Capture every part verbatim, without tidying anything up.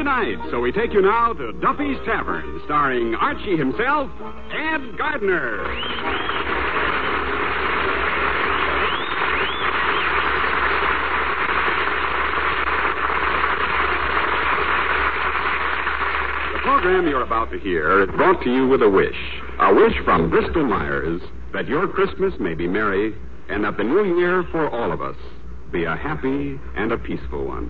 tonight, so we take you now to Duffy's Tavern, starring Archie himself, Ed Gardner. The program you're about to hear is brought to you with a wish. A wish from Bristol Myers that your Christmas may be merry and that the new year for all of us be a happy and a peaceful one.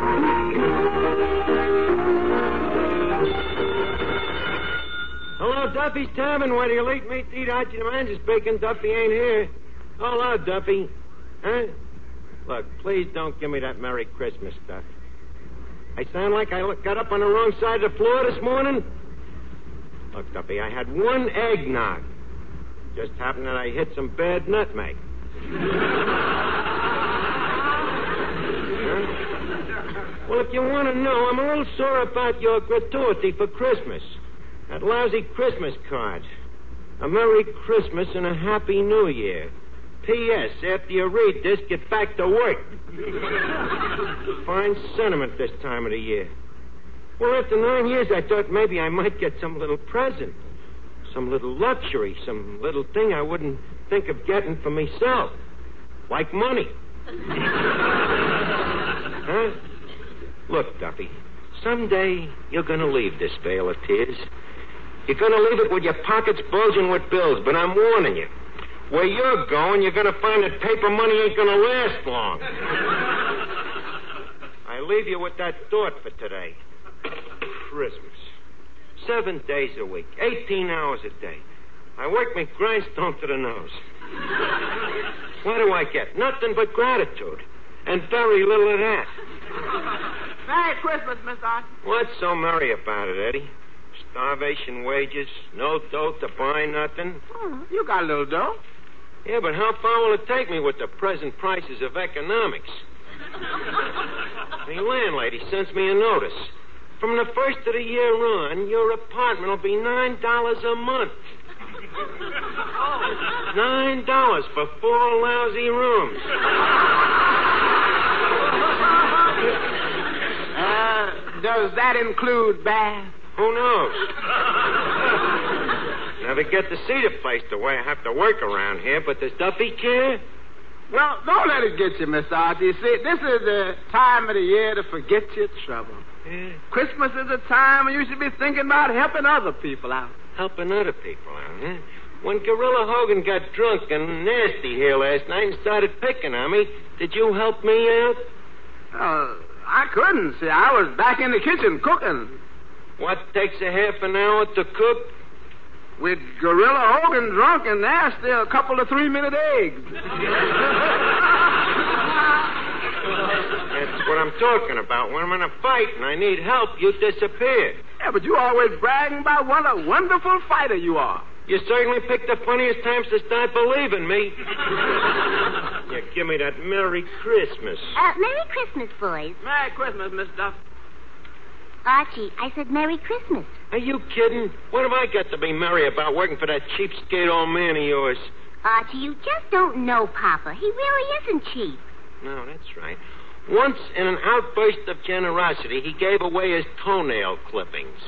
Hello, Duffy's Tavern. Why do you late meet to eat Archie the Manager speaking? Duffy ain't here. Hello, Duffy. Huh? Look, please don't give me that Merry Christmas stuff. I sound like I got up on the wrong side of the floor this morning? Look, Duffy, I had one eggnog. Just happened that I hit some bad nutmeg. Well, if you want to know, I'm a little sore about your gratuity for Christmas. That lousy Christmas card. A Merry Christmas and a Happy New Year. P S. After you read this, get back to work. Fine sentiment this time of the year. Well, after nine years, I thought maybe I might get some little present. Some little luxury. Some little thing I wouldn't think of getting for myself. Like money. Huh? Look, Duffy, someday you're going to leave this vale of tears. You're going to leave it with your pockets bulging with bills, but I'm warning you. Where you're going, you're going to find that paper money ain't going to last long. I leave you with that thought for today. Christmas. Seven days a week, eighteen hours a day. I work me grindstone to the nose. What do I get? Nothing but gratitude. And very little of that. Merry Christmas, Miss Archie. What's so merry about it, Eddie? Starvation wages, no dough to buy nothing. Oh, you got a little dough. Yeah, but how far will it take me with the present prices of economics? The landlady sends me a notice. From the first of the year on, your apartment will be nine dollars a month. Nine dollars for four lousy rooms. Uh, does that include bath? Who knows? Never get to see the place the way I have to work around here, but does Duffy care? Well, don't let it get you, Miss Archie. See, this is the time of the year to forget your trouble. Yeah. Christmas is a time when you should be thinking about helping other people out. Helping other people out, huh? When Gorilla Hogan got drunk and nasty here last night and started picking on me, did you help me out? Uh, I couldn't. See, I was back in the kitchen cooking. What takes a half an hour to cook? With Gorilla Hogan drunk and nasty, a couple of three-minute eggs. That's what I'm talking about. When I'm in a fight and I need help, you disappear. Yeah, but you always bragging about what a wonderful fighter you are. You certainly picked the funniest times to start believing me. Yeah, give me that Merry Christmas. Uh, Merry Christmas, boys. Merry Christmas, Miss Duff. Archie, I said Merry Christmas. Are you kidding? What have I got to be merry about working for that cheapskate old man of yours? Archie, you just don't know Papa. He really isn't cheap. No, that's right. Once, in an outburst of generosity, he gave away his toenail clippings.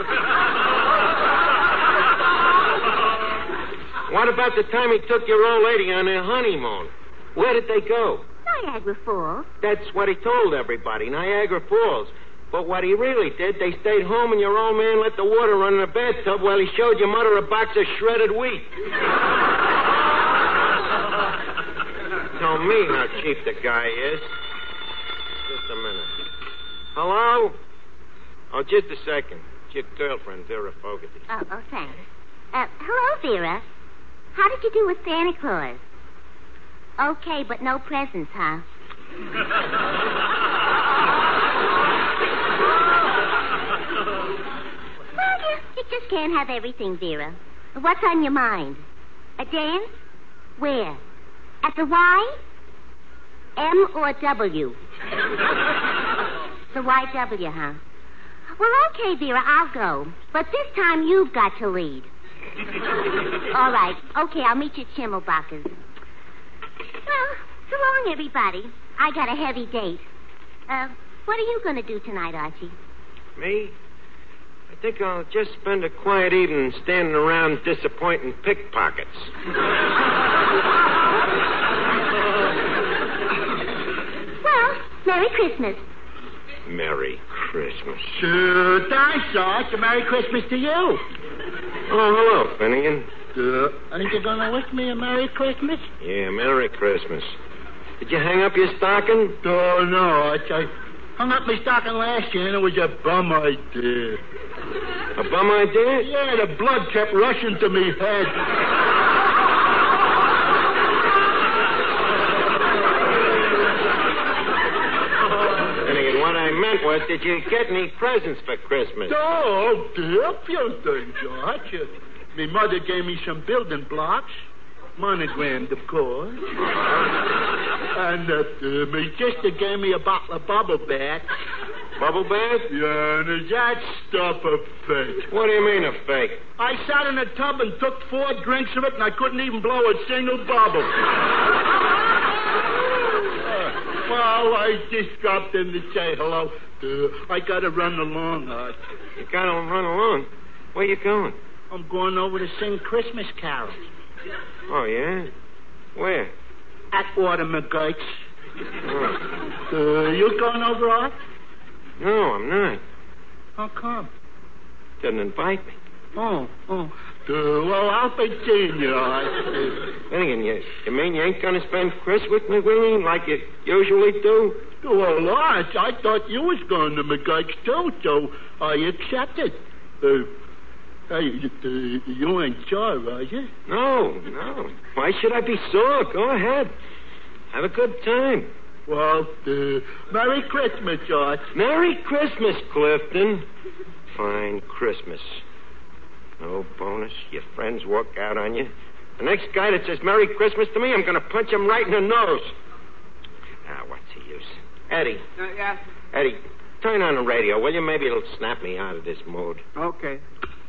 What about the time he took your old lady on their honeymoon? Where did they go? Niagara Falls. That's what he told everybody, Niagara Falls. But what he really did, they stayed home and your old man let the water run in the bathtub while he showed your mother a box of shredded wheat. Tell me how cheap the guy is. Just a minute. Hello? Oh, just a second. It's your girlfriend, Vera Fogarty. Oh, oh, thanks. Uh, hello, Vera. How did you do with Santa Claus? Okay, but no presents, huh? Well, you, you just can't have everything, Vera. What's on your mind? A dance? Where? At the Y? M or W? The Y W, huh? Well, okay, Vera, I'll go. But this time you've got to lead. All right. Okay, I'll meet you at Schimmelbacher's. Well, so long, everybody. I got a heavy date. Uh, what are you going to do tonight, Archie? Me? I think I'll just spend a quiet evening standing around disappointing pickpockets. Well, Merry Christmas. Merry Christmas. Uh, thanks, Arch. A Merry Christmas to you. Oh, hello, Finnegan. Uh, aren't you going to wish me a Merry Christmas? Yeah, Merry Christmas. Did you hang up your stocking? Oh, no, Arch. I hung up my stocking last year, and it was a bum idea. A bum idea? Yeah, the blood kept rushing to me head. Finnegan, what I meant was, did you get any presents for Christmas? Oh, dear, few things, Arch. Uh, my mother gave me some building blocks, monogrammed, of course. And uh, uh, my sister gave me a bottle of bubble bath. Bubble bath? Yeah, and is that stuff a fake? What do you mean a fake? I sat in a tub and took four drinks of it, and I couldn't even blow a single bubble. uh, well, I just dropped in to say hello. Uh, I gotta run along, Arch. You gotta run along? Where you going? I'm going over to sing Christmas carols. Oh, yeah? Where? At Water McGurk's. Oh. Uh, you going over, Arch? No, I'm not. How come? Didn't invite me. Oh, oh. Uh, well, I'll be seeing you, Arch. Finnegan, you, you mean you ain't gonna spend Christmas with me, Winnie, like you usually do? Well, Arch, I thought you was going to McGurk's, too, so I accepted. Uh, hey, uh, you ain't sure, are you? No, no. Why should I be sore? Go ahead. Have a good time. Well, uh, Merry Christmas, Arch. Merry Christmas, Clifton. Fine Christmas. No bonus. Your friends walk out on you. The next guy that says Merry Christmas to me, I'm going to punch him right in the nose. Ah, what's the use? Eddie. Uh, yeah? Eddie, turn on the radio, will you? Maybe it'll snap me out of this mood. Okay.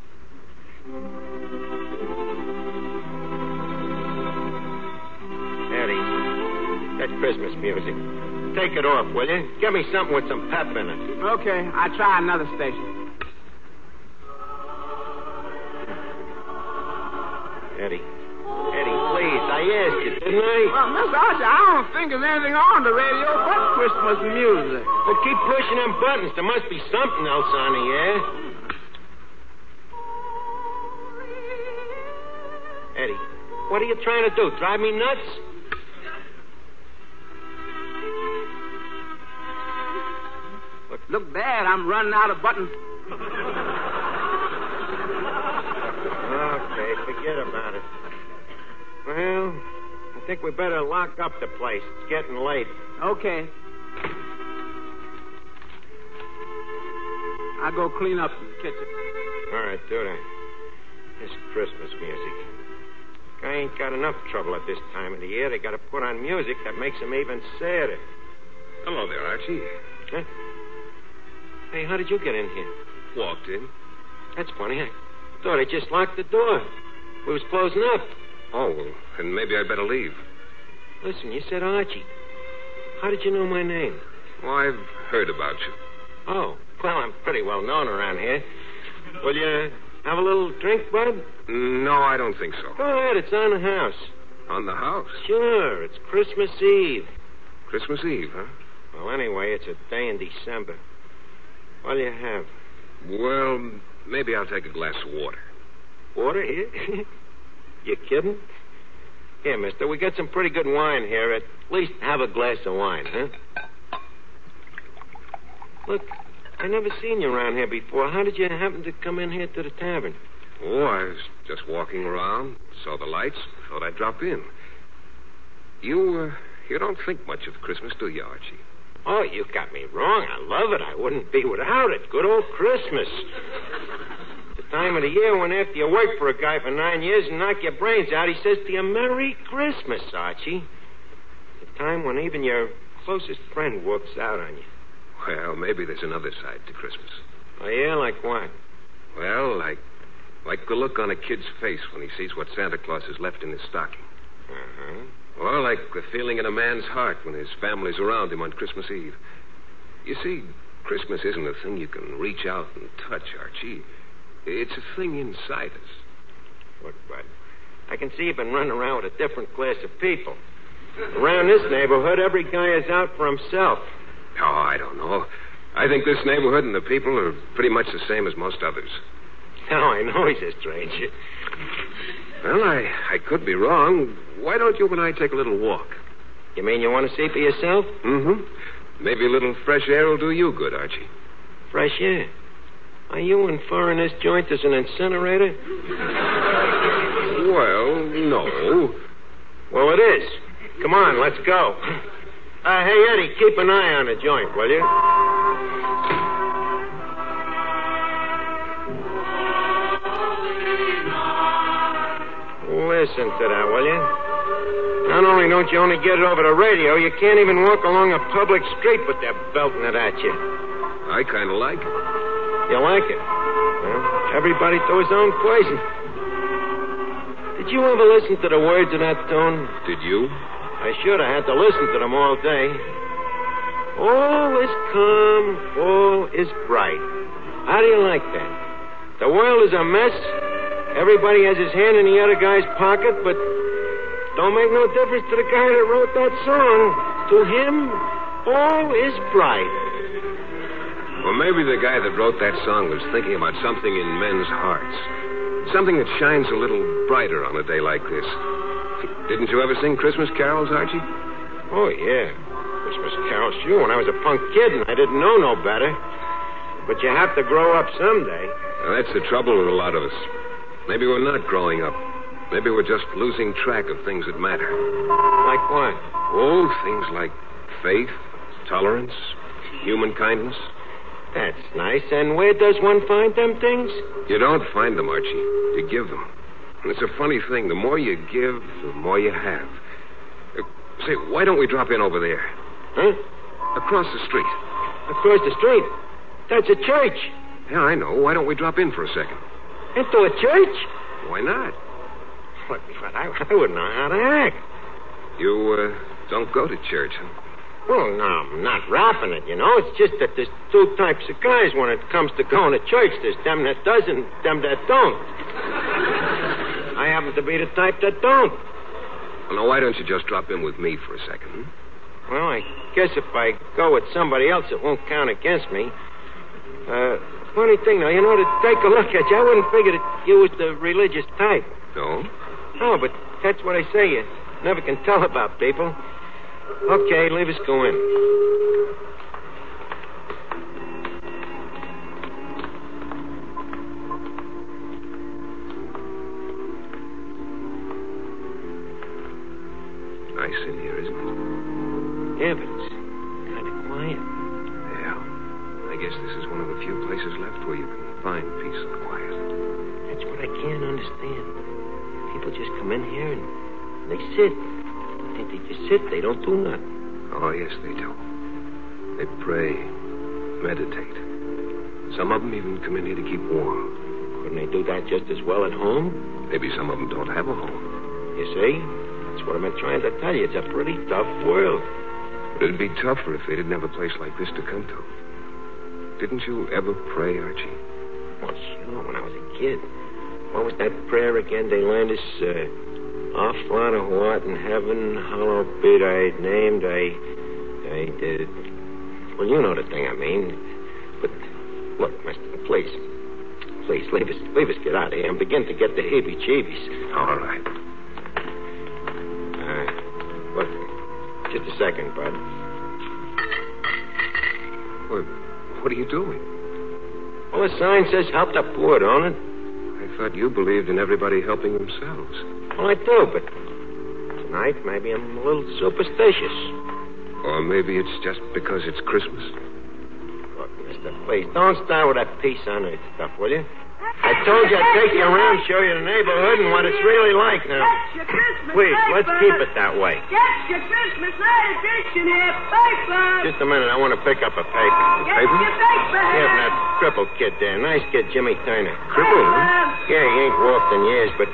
Eddie, that Christmas music. Take it off, will you? Give me something with some pep in it. Okay, I'll try another station. Eddie. Eddie, please. I asked you, didn't I? Well, Miss Archie, I don't think there's anything on the radio but Christmas music. Well, keep pushing them buttons. There must be something else on the air. Eddie, what are you trying to do? Drive me nuts? Look, look, Dad, I'm running out of buttons. Okay, forget about it. Well, I think we better lock up the place. It's getting late. Okay. I'll go clean up the kitchen. All right, do that. This Christmas music. Guy ain't got enough trouble at this time of the year. They got to put on music that makes him even sadder. Hello there, Archie. Huh? Hey, how did you get in here? Walked in. That's funny. I thought I just locked the door. We was closing up. Oh, well, then maybe I'd better leave. Listen, you said Archie. How did you know my name? Well, I've heard about you. Oh, well, I'm pretty well known around here. Will you have a little drink, bud? No, I don't think so. Go ahead, it's on the house. On the house? Sure, it's Christmas Eve. Christmas Eve, huh? Well, anyway, it's a day in December. What'll you have? Well, maybe I'll take a glass of water. Water here? You kidding? Here, mister, we got some pretty good wine here. At least have a glass of wine, huh? Look, I never seen you around here before. How did you happen to come in here to the tavern? Oh, I was just walking around, saw the lights, thought I'd drop in. You, uh, you don't think much of Christmas, do you, Archie? Oh, you got me wrong. I love it. I wouldn't be without it. Good old Christmas. The time of the year when after you work for a guy for nine years and knock your brains out, he says to you, Merry Christmas, Archie. The time when even your closest friend walks out on you. Well, maybe there's another side to Christmas. Oh, yeah? Like what? Well, like like the look on a kid's face when he sees what Santa Claus has left in his stocking. Uh-huh. Or like the feeling in a man's heart when his family's around him on Christmas Eve. You see, Christmas isn't a thing you can reach out and touch, Archie. It's a thing inside us. Look, Bud, I can see you've been running around with a different class of people. Around this neighborhood, every guy is out for himself. Oh, I don't know. I think this neighborhood and the people are pretty much the same as most others. Now I know he's a stranger. Well, I, I could be wrong. Why don't you and I take a little walk? You mean you want to see for yourself? Mm-hmm. Maybe a little fresh air will do you good, Archie. Fresh air? Are you inferring this joint as an incinerator? Well, no. Well, it is. Come on, let's go. Uh, hey, Eddie, keep an eye on the joint, will you? Listen to that, will you? Not only don't you only get it over the radio, you can't even walk along a public street with them belting it at you. I kind of like it. You like it? Well, everybody to his own poison. Did you ever listen to the words of that tune? Did you? I should have had to listen to them all day. All is calm, all is bright. How do you like that? The world is a mess. Everybody has his hand in the other guy's pocket, but don't make no difference to the guy that wrote that song. To him, all is bright. Well, maybe the guy that wrote that song was thinking about something in men's hearts. Something that shines a little brighter on a day like this. Didn't you ever sing Christmas carols, Archie? Oh, yeah. Christmas carols, sure, when I was a punk kid and I didn't know no better. But you have to grow up someday. Well, that's the trouble with a lot of us. Maybe we're not growing up. Maybe we're just losing track of things that matter. Like what? Oh, things like faith, tolerance, human kindness. That's nice. And where does one find them things? You don't find them, Archie. You give them. And it's a funny thing. The more you give, the more you have. Uh, say, why don't we drop in over there? Huh? Across the street. Across the street? That's a church. Yeah, I know. Why don't we drop in for a second? Into a church? Why not? But, but I, I wouldn't know how to act. You, uh, don't go to church, huh? Well, no, I'm not rapping it, you know. It's just that there's two types of guys when it comes to going to church. There's them that does and them that don't. I happen to be the type that don't. Well, now, why don't you just drop in with me for a second? Hmm? Well, I guess if I go with somebody else, it won't count against me. Uh, funny thing, now, you know, to take a look at you, I wouldn't figure that you was the religious type. No? No, but that's what I say. You never can tell about people. Okay, leave us go in. Nice in here, isn't it? Yeah, but it's kind of quiet. Yeah. I guess this is one of the few places left where you can find peace and quiet. That's what I can't understand. People just come in here and they sit. They, they just sit. They don't do nothing. Oh, yes, they do. They pray, meditate. Some of them even come in here to keep warm. Couldn't they do that just as well at home? Maybe some of them don't have a home. You see? That's what I've been trying to tell you. It's a pretty tough world. But it'd be tougher if they didn't have a place like this to come to. Didn't you ever pray, Archie? Well, sure, when I was a kid. What was that prayer again? They learned us, uh, Our Father who art in heaven, hallowed be thy name, thy, thy, uh, well, you know the thing I mean. But, look, mister, please, please, leave us, leave us get out of here. I'm beginning to get the heebie-jeebies. All right. Uh, look, just a second, Bud. What, what are you doing? Well, the sign says help the poor, don't it? I thought you believed in everybody helping themselves. Well, I do, but tonight maybe I'm a little superstitious. Or maybe it's just because it's Christmas. Look, mister, please, don't start with that peace on earth stuff, will you? I told you I'd take you around, show you the neighborhood and what it's really like now. That's your Christmas Please, paper. let's keep it that way. Get your Christmas night edition here, paper. Just a minute, I want to pick up a paper. Get paper? your paper Yeah, here. from that crippled kid there. Nice kid, Jimmy Turner. Crippled, huh? Paper. Um, Yeah, he ain't walked in years, but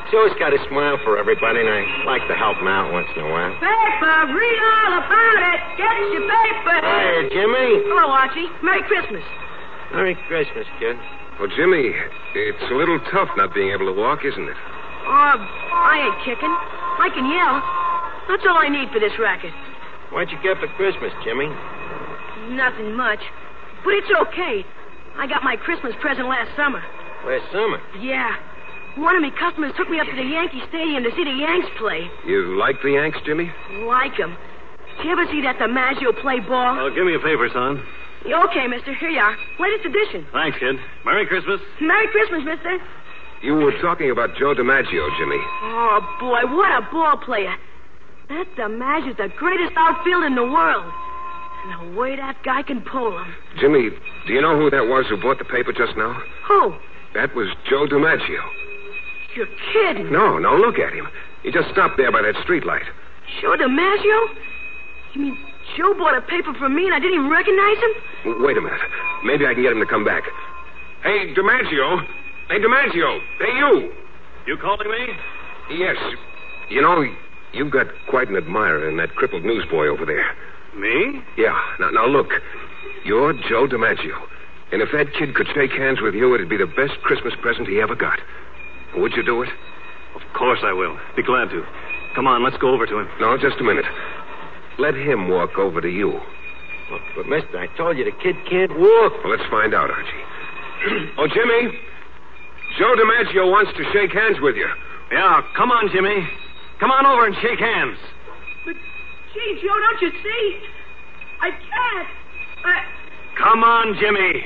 He's always got a smile for everybody, and I like to help him out once in a while. Paper, read all about it. Get your paper. Hiya, Jimmy. Hello, Archie. Merry Christmas. Merry Christmas, kid. Well, Jimmy, it's a little tough not being able to walk, isn't it? Oh, I ain't kicking. I can yell. That's all I need for this racket. What'd you get for Christmas, Jimmy? Nothing much. But it's okay. I got my Christmas present last summer. Last summer? Yeah. One of me customers took me up to the Yankee Stadium to see the Yanks play. You like the Yanks, Jimmy? Like 'em. Did you ever see that DiMaggio play ball? Oh, do me a favor, son. Okay, mister. Here you are. Latest edition. Thanks, kid. Merry Christmas. Merry Christmas, mister. You were talking about Joe DiMaggio, Jimmy. Oh, boy, what a ball player. That DiMaggio's the greatest outfielder in the world. And the way that guy can pull him. Jimmy, do you know who that was who bought the paper just now? Who? That was Joe DiMaggio. You're kidding. No, no, look at him. He just stopped there by that streetlight. Joe DiMaggio? You mean Joe bought a paper from me and I didn't even recognize him? Wait a minute. Maybe I can get him to come back. Hey, DiMaggio. Hey, DiMaggio. Hey, you. You calling me? Yes. You know, you've got quite an admirer in that crippled newsboy over there. Me? Yeah. Now, now look. You're Joe DiMaggio. And if that kid could shake hands with you, it'd be the best Christmas present he ever got. Would you do it? Of course I will. Be glad to. Come on, let's go over to him. No, just a minute. Let him walk over to you. Well, but, mister, I told you the kid can't walk. Well, let's find out, Archie. Oh, Jimmy. Joe DiMaggio wants to shake hands with you. Yeah, come on, Jimmy. Come on over and shake hands. But, gee, Joe, don't you see? I can't. I... Come on, Jimmy.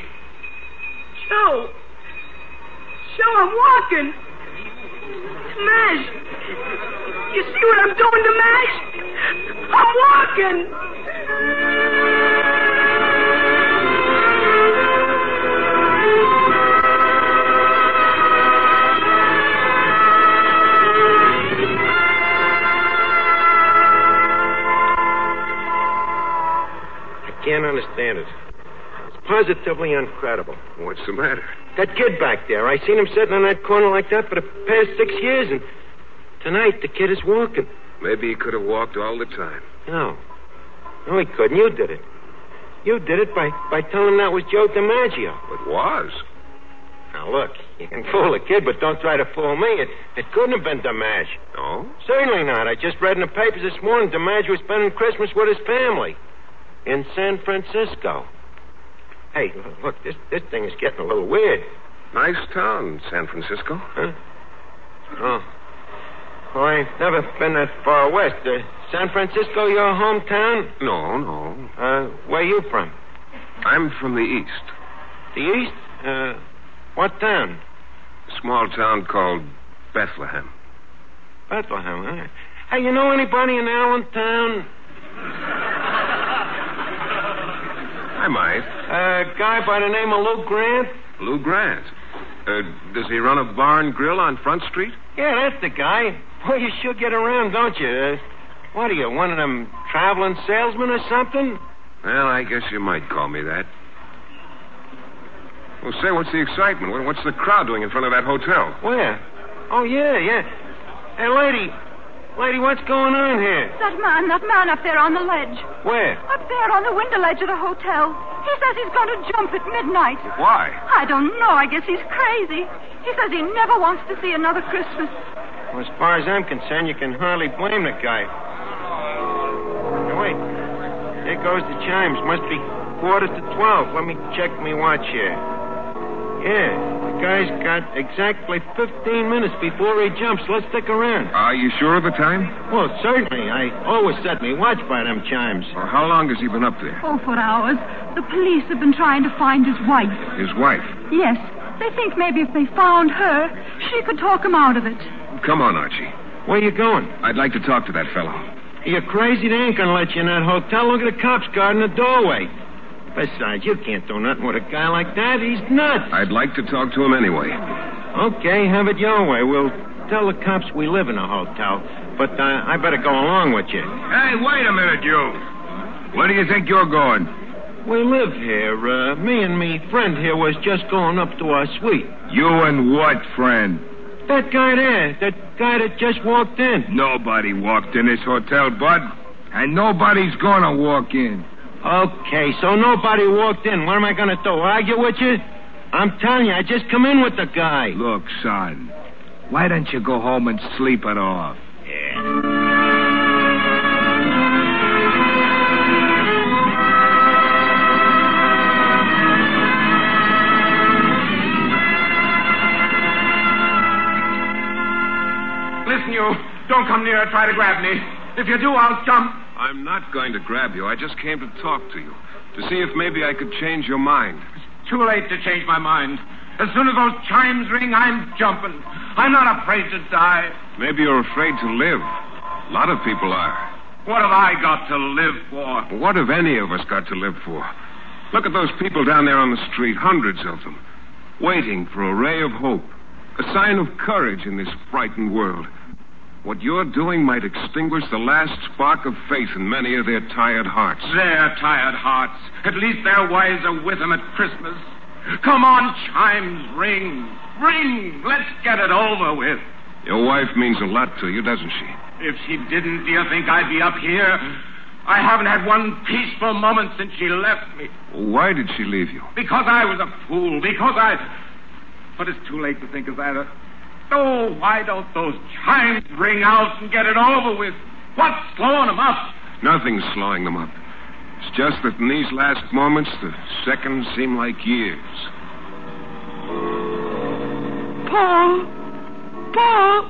Joe. Joe, I'm walking. Mash. You see what I'm doing to Mash? I'm walking. I can't understand it. It's positively incredible. What's the matter? That kid back there, I seen him sitting in that corner like that for the past six years, and tonight the kid is walking. Maybe he could have walked all the time. No. No, he couldn't. You did it. You did it by, by telling him that was Joe DiMaggio. It was. Now, look, you can fool a kid, but don't try to fool me. It, it couldn't have been DiMaggio. No? Certainly not. I just read in the papers this morning DiMaggio was spending Christmas with his family in San Francisco. Hey, look, this this thing is getting a little weird. Nice town, San Francisco. Huh? Oh. Well, I ain't never been that far west. Uh, San Francisco your hometown? No, no. Uh, where you from? I'm from the east. The east? Uh, what town? A small town called Bethlehem. Bethlehem, huh? Hey, you know anybody in Allentown? I might. A guy by the name of Lou Grant? Lou Grant. Uh, does he run a bar and grill on Front Street? Yeah, that's the guy. Well, you sure get around, don't you? Uh, what are you, one of them traveling salesmen or something? Well, I guess you might call me that. Well, say, what's the excitement? What- What's the crowd doing in front of that hotel? Where? Oh, yeah, yeah. Hey, lady. Lady, what's going on here? That man, that man up there on the ledge. Where? Up there on the window ledge of the hotel. He says he's going to jump at midnight. Why? I don't know. I guess he's crazy. He says he never wants to see another Christmas. Well, as far as I'm concerned, you can hardly blame the guy. Now, wait. There goes the chimes. Must be quarter to twelve. Let me check me watch here. Yeah, the guy's got exactly fifteen minutes before he jumps. Let's stick around. Are you sure of the time? Well, certainly. I always set me watch by them chimes. Well, how long has he been up there? Oh, for hours. The police have been trying to find his wife. His wife? Yes. They think maybe if they found her, she could talk him out of it. Come on, Archie. Where you going? I'd like to talk to that fellow. You're crazy. They ain't gonna let you in that hotel. Look at the cops guarding the doorway. Besides, you can't do nothing with a guy like that. He's nuts. I'd like to talk to him anyway. Okay, have it your way. We'll tell the cops we live in a hotel, but uh, I better go along with you. Hey, wait a minute, you. Where do you think you're going? We live here. Uh, me and me friend here was just going up to our suite. You and what, friend? That guy there, that guy that just walked in. Nobody walked in this hotel, Bud. And nobody's gonna walk in. Okay, so nobody walked in. What am I gonna do? Argue with you? I'm telling you, I just come in with the guy. Look, son, why don't you go home and sleep it off? Yeah. Listen, you. Don't come near or try to grab me. If you do, I'll jump. I'm not going to grab you. I just came to talk to you. To see if maybe I could change your mind. It's too late to change my mind. As soon as those chimes ring, I'm jumping. I'm not afraid to die. Maybe you're afraid to live. A lot of people are. What have I got to live for? What have any of us got to live for? Look at those people down there on the street, hundreds of them, waiting for a ray of hope, a sign of courage in this frightened world. What you're doing might extinguish the last spark of faith in many of their tired hearts. Their tired hearts. At least their wives are with them at Christmas. Come on, chimes, ring. Ring. Let's get it over with. Your wife means a lot to you, doesn't she? If she didn't, do you think I'd be up here? I haven't had one peaceful moment since she left me. Why did she leave you? Because I was a fool. Because I... But it's too late to think of that. Oh, why don't those chimes ring out and get it over with? What's slowing them up? Nothing's slowing them up. It's just that in these last moments, the seconds seem like years. Paul. Paul.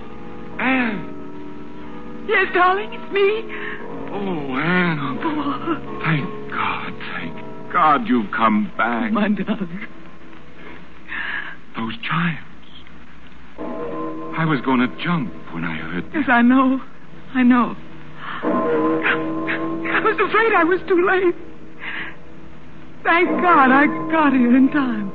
Anne. Yes, darling, it's me. Oh, Anne. Paul. Thank God, thank God you've come back. My darling. Those chimes. I was going to jump when I heard them. Yes, I know. I know. I was afraid I was too late. Thank God I got here in time.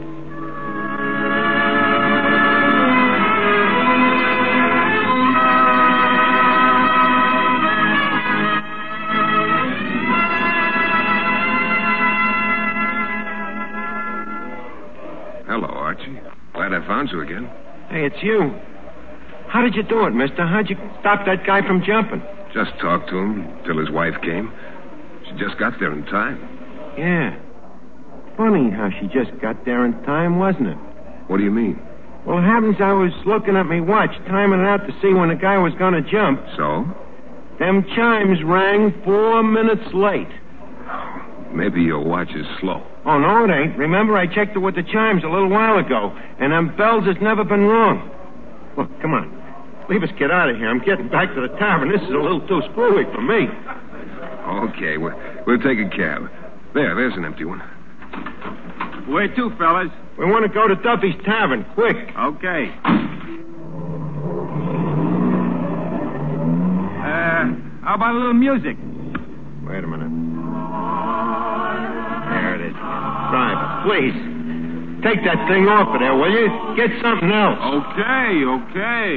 Hello, Archie. Glad I found you again. Hey, it's you. How did you do it, mister? How'd you stop that guy from jumping? Just talked to him till his wife came. She just got there in time. Yeah. Funny how she just got there in time, wasn't it? What do you mean? Well, it happens I was looking at me watch, timing it out to see when the guy was going to jump. So? Them chimes rang four minutes late. Maybe your watch is slow. Oh, no, it ain't. Remember, I checked it with the chimes a little while ago, and them bells has never been wrong. Look, come on. Leave us get out of here. I'm getting back to the tavern. This is a little too screwy for me. Okay, we'll, we'll take a cab. There, there's an empty one. Where to, fellas? We want to go to Duffy's Tavern, quick. Okay. Uh, how about a little music? Wait a minute. There it is. Driver, please. Take that thing off of there, will you? Get something else. Okay, okay.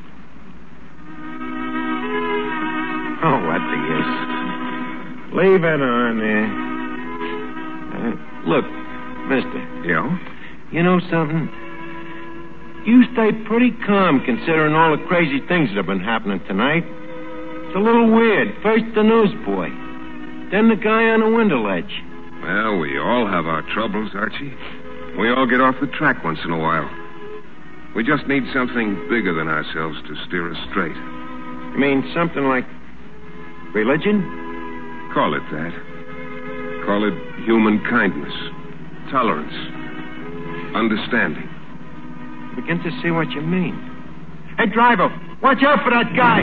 Oh, what the use? Leave it on there. Uh, look, mister. Yeah? You know something? You stay pretty calm considering all the crazy things that have been happening tonight. It's a little weird. First the newsboy, then the guy on the window ledge. Well, we all have our troubles, Archie. We all get off the track once in a while. We just need something bigger than ourselves to steer us straight. You mean something like religion? Call it that. Call it human kindness, tolerance, understanding. Begin to see what you mean. Hey, driver, watch out for that guy.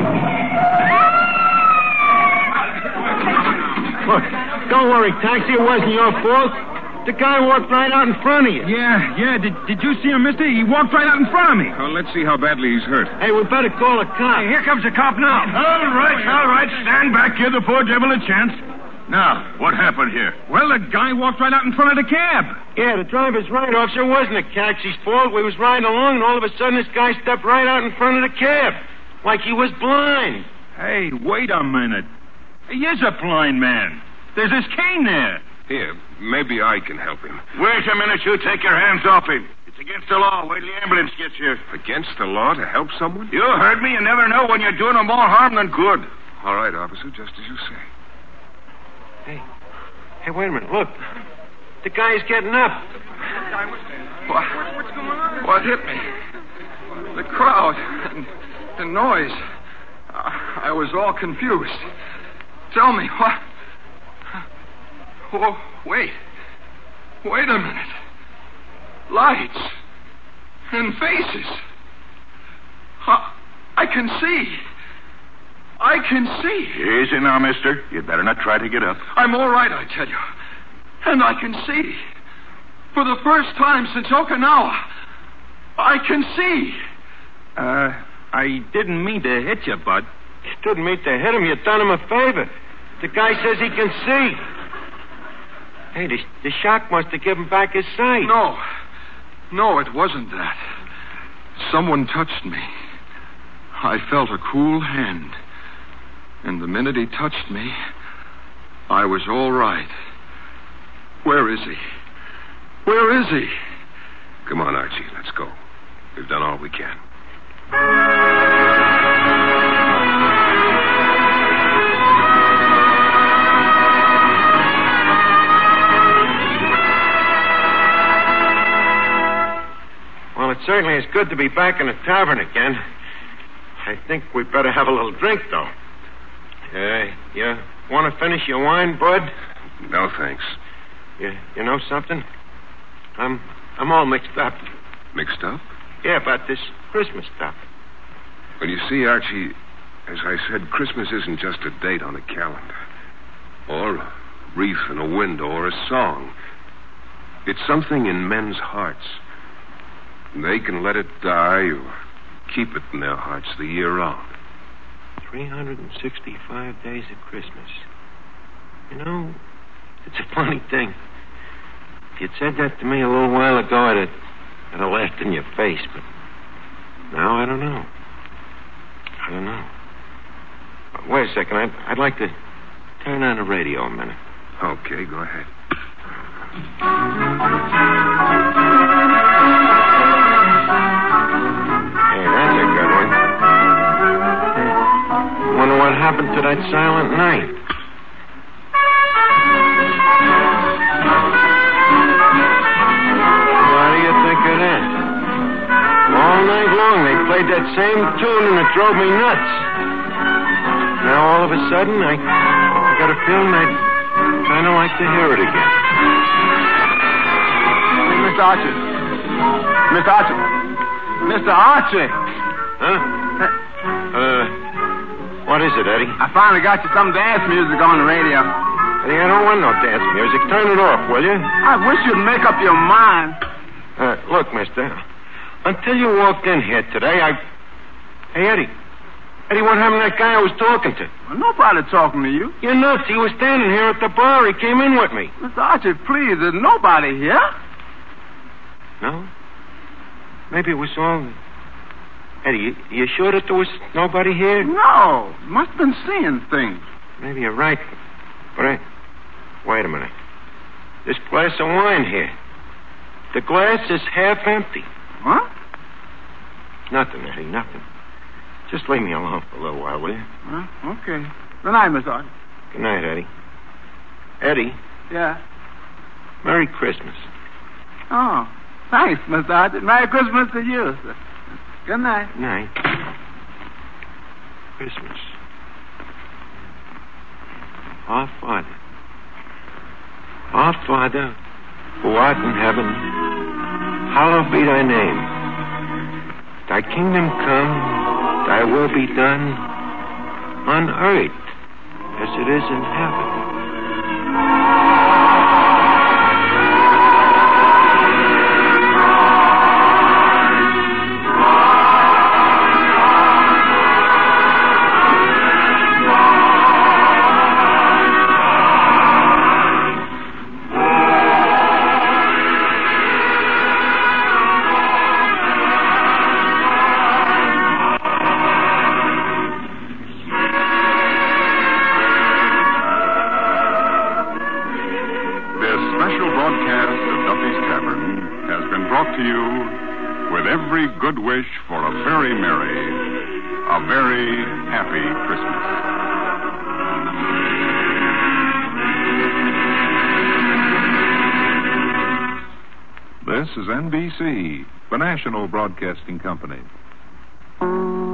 Look, don't worry, Taxi. It wasn't your fault. The guy walked right out in front of you. Yeah, yeah. Did, did you see him, mister? He walked right out in front of me. Well, let's see how badly he's hurt. Hey, we better call a cop. Hey, here comes the cop now. All right, all right. Stand back. Give the poor devil a chance. Now, what happened here? Well, the guy walked right out in front of the cab. Yeah, the driver's right, officer. It wasn't the taxi's fault. We was riding along, and all of a sudden this guy stepped right out in front of the cab. Like he was blind. Hey, wait a minute. He is a blind man. There's his cane there. Here, maybe I can help him. Wait a minute, you take your hands off him. It's It's against the law. Wait till the ambulance gets here. Against the law to help someone? You heard me. You never know when you're doing them more harm than good. All right, officer, just as you say. Hey. Hey, wait a minute. Look. The guy's getting up. What? What hit me? The crowd and the noise. I was all confused. Tell me, what? Oh, wait. Wait a minute. Lights and faces. I, I can see. I can see. Easy now, mister. You'd better not try to get up. I'm all right, I tell you. And I can see. For the first time since Okinawa, I can see. Uh, I didn't mean to hit you, Bud. You didn't mean to hit him. You done him a favor. The guy says he can see. Hey, the, the shock must have given back his sight. No. No, it wasn't that. Someone touched me. I felt a cool hand. And the minute he touched me, I was all right. Where is he? Where is he? Come on, Archie, let's go. We've done all we can. Well, it certainly is good to be back in the tavern again. I think we'd better have a little drink, though. Uh, you want to finish your wine, Bud? No, thanks. You, you know something? I'm I'm all mixed up. Mixed up? Yeah, about this Christmas stuff. Well, you see, Archie, as I said, Christmas isn't just a date on a calendar. Or a wreath in a window or a song. It's something in men's hearts. They can let it die or keep it in their hearts the year round. three hundred sixty-five days of Christmas. You know, it's a funny thing. If you'd said that to me a little while ago, I'd have, I'd have laughed in your face, but now I don't know. I don't know. Wait a second. I'd, I'd like to turn on the radio a minute. Okay, go ahead. Hey, that's a good one. Hey, wonder what happened to that silent night. What do you think of that? All night long they played that same tune and it drove me nuts. Now all of a sudden I, I got a feeling I'd kind of like to hear it again. Hey, Mister Archie. Mister Archie. Mister Archie. Huh? Uh, what is it, Eddie? I finally got you some dance music on the radio. Eddie, I don't want no dance music. Turn it off, will you? I wish you'd make up your mind. Uh, look, mister, until you walked in here today, I... Hey, Eddie. Eddie, what happened to that guy I was talking to? Well, nobody talking to you. You're nuts. He was standing here at the bar. He came in with me. Mister Archie, please, there's nobody here. No? Maybe it was all... Eddie, you, you sure that there was nobody here? No. Must have been seeing things. Maybe you're right. But I... Wait a minute. This glass of wine here. The glass is half empty. What? Nothing, Eddie, nothing. Just leave me alone for a little while, will you? Well, okay. Good night, Mister Archie. Good night, Eddie. Eddie. Yeah? Merry Christmas. Oh, thanks, Mister Archie. Merry Christmas to you, sir. Good night. Good night. Christmas. Our Father. Our Father, who art in heaven, hallowed be thy name. Thy kingdom come, thy will be done, on earth as it is in heaven. good wish for a very merry, a very happy Christmas. This is N B C, the national broadcasting company.